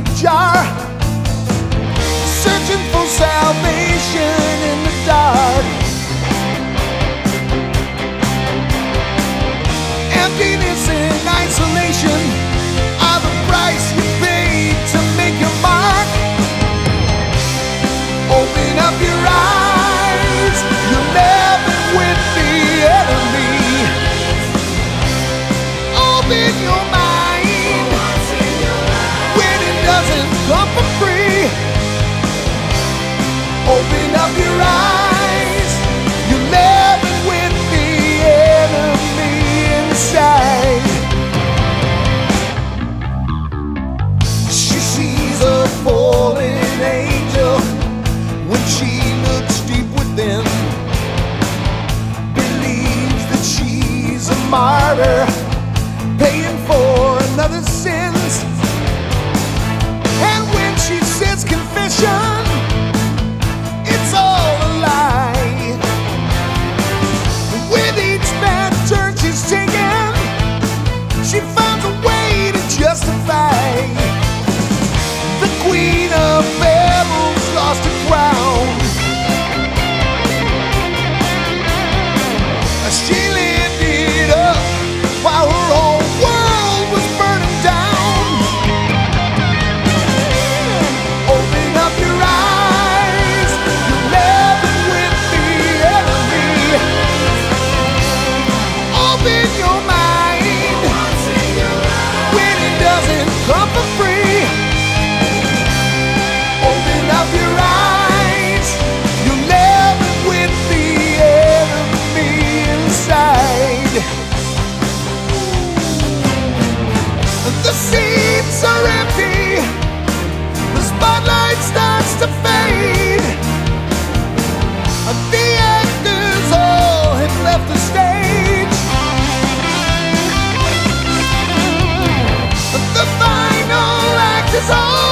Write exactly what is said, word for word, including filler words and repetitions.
like a jar, searching for salvation in the dark. Emptiness and isolation are the price you pay to make your mark. Open up your eyes, you'll never win the enemy. Open your mind, winning doesn't come for free. Open up your eyes, you'll never win the enemy inside. She sees a fallen angel when she looks deep within, believes that she's a martyr, paying for another's sins. And when she says confession, it's all a lie. With each bad turn she's taken, she finds a way to justify. The queen of Babel's lost her crown. She lived it up while her whole world was burning down. Open up your eyes, you'll never win the enemy. Open your mind, winning doesn't come for free. Open up your eyes, you'll never win the enemy inside. The seats are empty, the spotlight starts to fade. The actors all have left the stage. The final act is on.